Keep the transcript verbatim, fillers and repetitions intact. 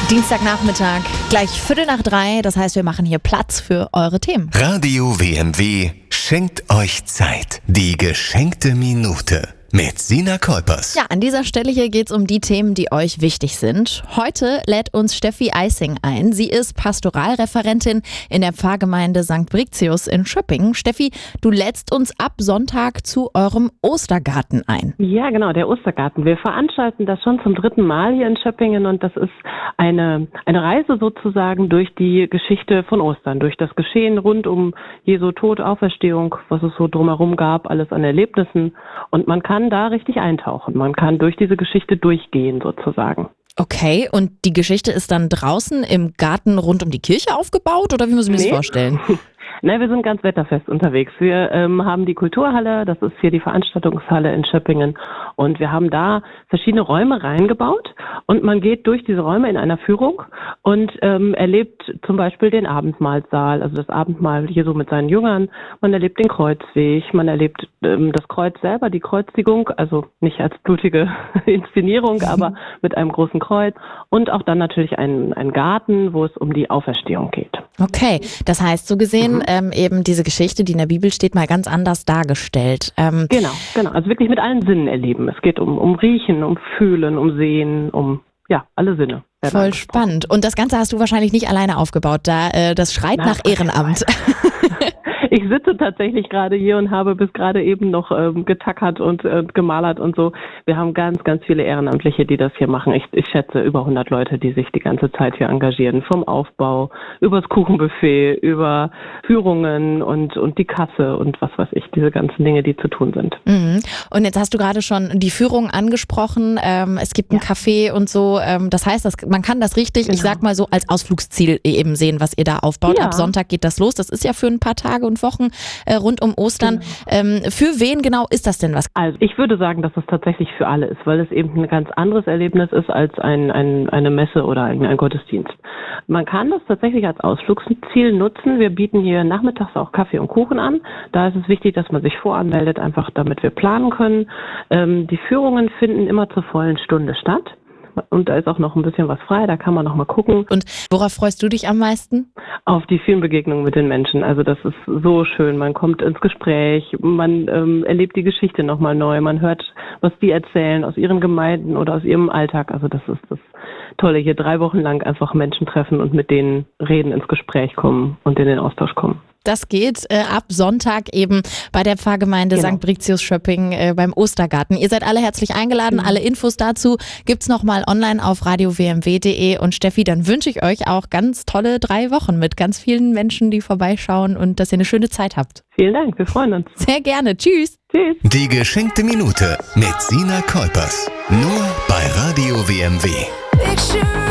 Dienstagnachmittag, gleich Viertel nach drei. Das heißt, wir machen hier Platz für eure Themen. Radio W M W schenkt euch Zeit. Die geschenkte Minute mit Sina Kolpers. Ja, an dieser Stelle hier geht es um die Themen, die euch wichtig sind. Heute lädt uns Steffi Eissing ein. Sie ist Pastoralreferentin in der Pfarrgemeinde Sankt Brictius in Schöppingen. Steffi, du lädst uns ab Sonntag zu eurem Ostergarten ein. Ja, genau, der Ostergarten. Wir veranstalten das schon zum dritten Mal hier in Schöppingen und das ist eine, eine Reise sozusagen durch die Geschichte von Ostern, durch das Geschehen rund um Jesu Tod, Auferstehung, was es so drumherum gab, alles an Erlebnissen. Und man kann da richtig eintauchen. Man kann durch diese Geschichte durchgehen sozusagen. Okay, und die Geschichte ist dann draußen im Garten rund um die Kirche aufgebaut oder wie muss ich mir das Nee. vorstellen? Nein, wir sind ganz wetterfest unterwegs. Wir ähm, haben die Kulturhalle, das ist hier die Veranstaltungshalle in Schöppingen und wir haben da verschiedene Räume reingebaut und man geht durch diese Räume in einer Führung und ähm, erlebt zum Beispiel den Abendmahlsaal, also das Abendmahl Jesu mit seinen Jüngern, man erlebt den Kreuzweg, man erlebt ähm, das Kreuz selber, die Kreuzigung, also nicht als blutige Inszenierung, aber mit einem großen Kreuz und auch dann natürlich einen, einen Garten, wo es um die Auferstehung geht. Okay, das heißt so gesehen Mhm. ähm, eben diese Geschichte, die in der Bibel steht, mal ganz anders dargestellt. Ähm, Genau, genau. Also wirklich mit allen Sinnen erleben. Es geht um, um Riechen, um Fühlen, um Sehen, um ja alle Sinne. werden Voll angesprochen. spannend. Und das Ganze hast du wahrscheinlich nicht alleine aufgebaut. Da, äh, das schreit Nein, nach Ehrenamt. Ich sitze tatsächlich gerade hier und habe bis gerade eben noch ähm, getackert und äh, gemalert und so. Wir haben ganz, ganz viele Ehrenamtliche, die das hier machen. Ich, ich schätze über hundert Leute, die sich die ganze Zeit hier engagieren. Vom Aufbau, übers Kuchenbuffet, über Führungen und, und die Kasse und was weiß ich, diese ganzen Dinge, die zu tun sind. Mhm. Und jetzt hast du gerade schon die Führung angesprochen. Ähm, es gibt ein Café und so. Ähm, das heißt, das, man kann das richtig, ich Genau. sag mal so, als Ausflugsziel eben sehen, was ihr da aufbaut. Ja. Ab Sonntag geht das los. Das ist ja für ein paar Tage und Wochen äh, rund um Ostern. Ähm, für wen genau ist das denn was? Also ich würde sagen, dass es tatsächlich für alle ist, weil es eben ein ganz anderes Erlebnis ist als ein, ein, eine Messe oder ein, ein Gottesdienst. Man kann das tatsächlich als Ausflugsziel nutzen. Wir bieten hier nachmittags auch Kaffee und Kuchen an. Da ist es wichtig, dass man sich voranmeldet, einfach damit wir planen können. Ähm, die Führungen finden immer zur vollen Stunde statt. Und da ist auch noch ein bisschen was frei, da kann man noch mal gucken. Und worauf freust du dich am meisten? Auf die vielen Begegnungen mit den Menschen. Also das ist so schön. Man kommt ins Gespräch, man ähm, erlebt die Geschichte nochmal neu, man hört, was die erzählen aus ihren Gemeinden oder aus ihrem Alltag. Also das ist das Tolle, hier drei Wochen lang einfach Menschen treffen und mit denen reden, ins Gespräch kommen und in den Austausch kommen. Das geht äh, ab Sonntag eben bei der Pfarrgemeinde Genau. Sankt Brictius Schöppingen äh, beim Ostergarten. Ihr seid alle herzlich eingeladen. Mhm. Alle Infos dazu gibt's nochmal online auf radio w m w punkt d e. Und Steffi, dann wünsche ich euch auch ganz tolle drei Wochen mit ganz vielen Menschen, die vorbeischauen und dass ihr eine schöne Zeit habt. Vielen Dank, wir freuen uns. Sehr gerne. Tschüss. Tschüss. Die geschenkte Minute mit Sina Kolpers. Nur bei Radio W M W. Picture